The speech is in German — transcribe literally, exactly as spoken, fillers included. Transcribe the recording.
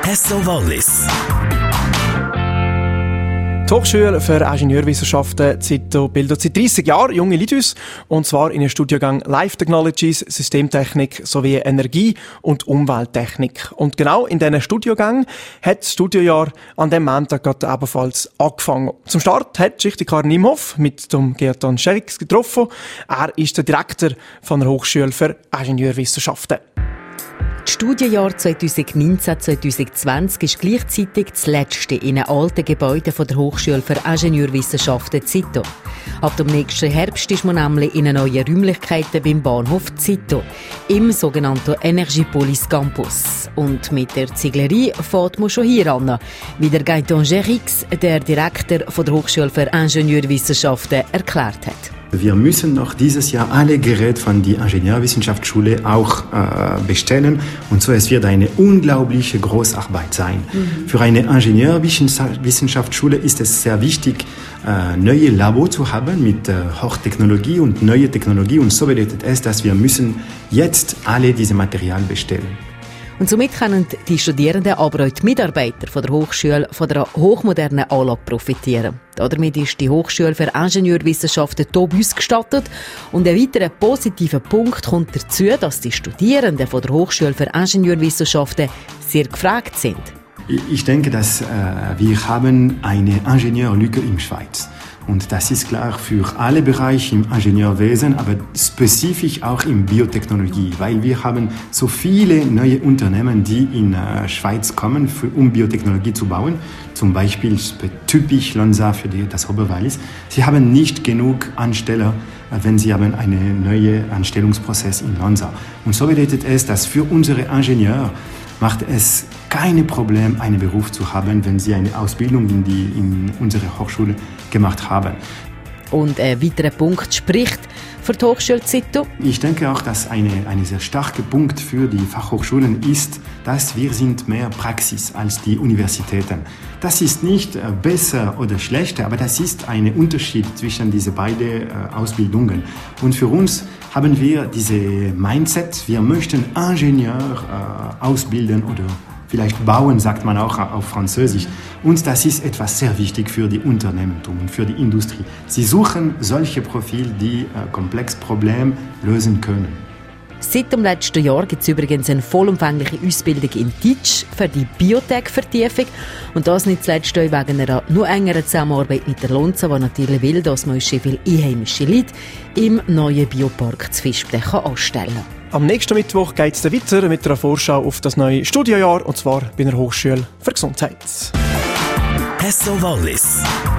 Hesso Wallis. Die Hochschule für Ingenieurwissenschaften Zito bildet seit dreissig Jahren junge Leute aus, und zwar in den Studiengang Life Technologies, Systemtechnik sowie Energie- und Umwelttechnik. Und genau in diesen Studiengängen hat das Studiojahr an diesem Montag gerade ebenfalls angefangen. Zum Start hat Schichtikar Nimhoff mit dem Gertan Scherix getroffen. Er ist der Direktor von der Hochschule für Ingenieurwissenschaften. Das Studienjahr zwanzig neunzehn zwanzig zwanzig ist gleichzeitig das letzte in einem alten Gebäude von der Hochschule für Ingenieurwissenschaften Zito. Ab dem nächsten Herbst ist man nämlich in neuen Räumlichkeiten beim Bahnhof Zito, im sogenannten Energiepolis Campus. Und mit der Zieglerei fährt man schon hier an, wie der Gertan Scherix, der Direktor von der Hochschule für Ingenieurwissenschaften, erklärt hat. Wir müssen noch dieses Jahr alle Geräte von der Ingenieurwissenschaftsschule auch äh, bestellen. Und so, es wird eine unglaubliche Großarbeit sein. Mhm. Für eine Ingenieurwissenschaftsschule ist es sehr wichtig, äh, neue Labor zu haben mit äh, Hochtechnologie und neue Technologie. Und so bedeutet es, dass wir müssen jetzt alle diese Materialien bestellen. Und somit können die Studierenden, aber auch die Mitarbeiter von der Hochschule von der hochmodernen Anlage profitieren. Damit ist die Hochschule für Ingenieurwissenschaften top ausgestattet. Und ein weiterer positiver Punkt kommt dazu, dass die Studierenden von der Hochschule für Ingenieurwissenschaften sehr gefragt sind. Ich denke, dass äh, wir haben eine Ingenieurlücke in der Schweiz. Und das ist klar für alle Bereiche im Ingenieurwesen, aber spezifisch auch in Biotechnologie, weil wir haben so viele neue Unternehmen, die in der äh, Schweiz kommen, für, um Biotechnologie zu bauen. Zum Beispiel typisch Lonza für die, das Oberwallis. Sie haben nicht genug Ansteller, wenn sie haben einen neuen Anstellungsprozess in Lonza. Und so bedeutet es, dass für unsere Ingenieure macht es kein Problem, einen Beruf zu haben, wenn sie eine Ausbildung in, die, in unserer Hochschule gemacht haben. Und ein weiterer Punkt spricht für die Hochschule Zito? Ich denke auch, dass ein eine sehr starker Punkt für die Fachhochschulen ist, dass wir sind mehr Praxis als die Universitäten. Das ist nicht besser oder schlechter, aber das ist ein Unterschied zwischen diese beiden Ausbildungen. Und für uns haben wir diese Mindset, wir möchten Ingenieur äh, ausbilden oder vielleicht bauen, sagt man auch auf Französisch. Und das ist etwas sehr wichtig für die Unternehmertum und für die Industrie. Sie suchen solche Profile, die äh, komplexe Probleme lösen können. Seit dem letzten Jahr gibt es übrigens eine vollumfängliche Ausbildung in Deutsch für die Biotech-Vertiefung. Und das nicht zuletzt wegen einer noch engeren Zusammenarbeit mit der Lonza, die natürlich will, dass man so viele einheimische Leute im neuen Biopark zu Fischblech anstellen kann. Am nächsten Mittwoch geht es weiter mit einer Vorschau auf das neue Studiojahr, und zwar bei der Hochschule für Gesundheit. Hesso Wallis.